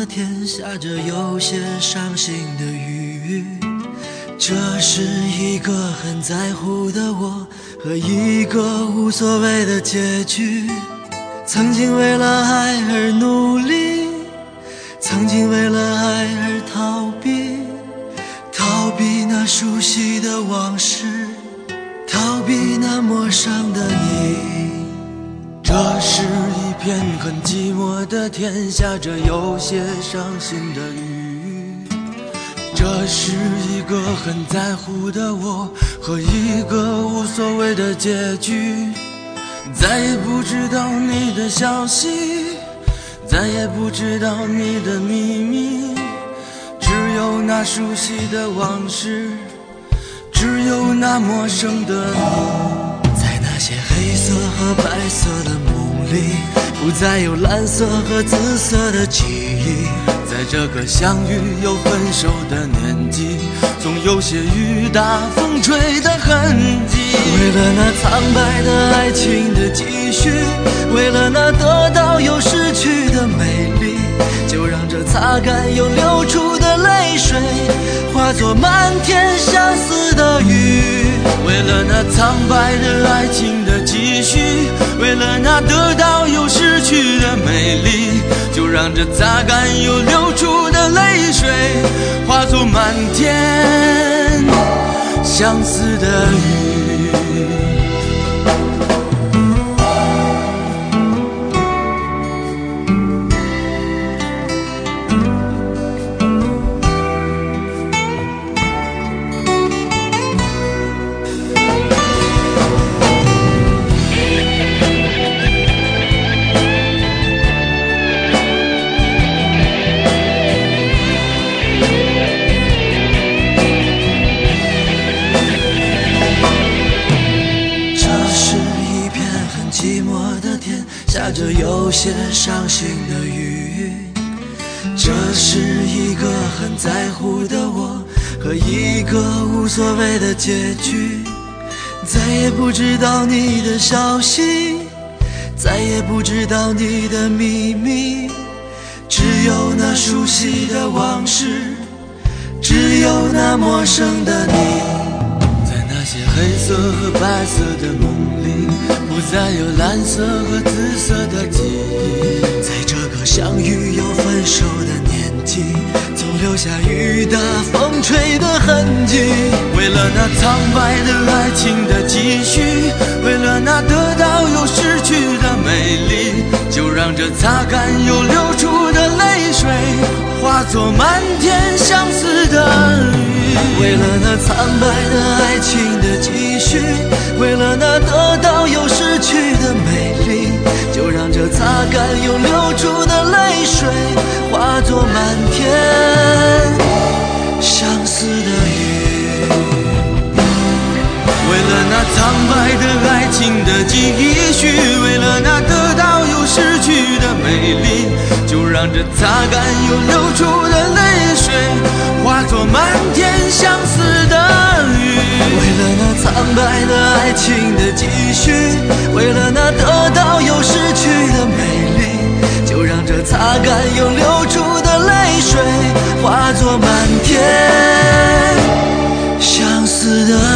的天下着有些伤心的雨，这是一个很在乎的我和一个无所谓的结局。曾经为了爱而努力，曾经为了爱而逃避，逃避那熟悉的往事，逃避那陌生的你。这是一片很寂寞的天，下着有些伤心的雨。这是一个很在乎的我和一个无所谓的结局。再也不知道你的消息，再也不知道你的秘密，只有那熟悉的往事，只有那陌生的你。在那些黑色和白色的梦里，不再有蓝色和紫色的记忆。在这个相遇又分手的年纪，总有些雨打风吹的痕迹。为了那苍白的爱情的继续，为了那得到又失去的美丽，就让这擦干又流出的泪水化作漫天相思的雨。为了那苍白的爱情的继续，为了那得到又失去的美丽，就让这擦干又流出的泪水化作漫天相思的雨。下着有些伤心的雨，这是一个很在乎的我和一个无所谓的结局。再也不知道你的消息，再也不知道你的秘密，只有那熟悉的往事，只有那陌生的你。在那些黑色和白色的梦里，不再有蓝色和紫色的记忆。在这个相遇又分手的年纪，总留下雨打风吹的痕迹。为了那苍白的爱情的继续，为了那得到又失去的美丽，就让这擦干又流出的泪水化作漫天相思的雨。为了那苍白的爱情的继续，为了那得到又失去的美丽，就让这擦干又流出的泪水化作漫天相思的雨。为了那苍白的爱情的继续，为了那得到又失去的美丽，就让这擦干又流出的泪水化作漫天相思的雨。为了那苍白的爱情的继续，为了那得到又失去的美丽，就让这擦干又流出的泪水化作漫天相思的雨。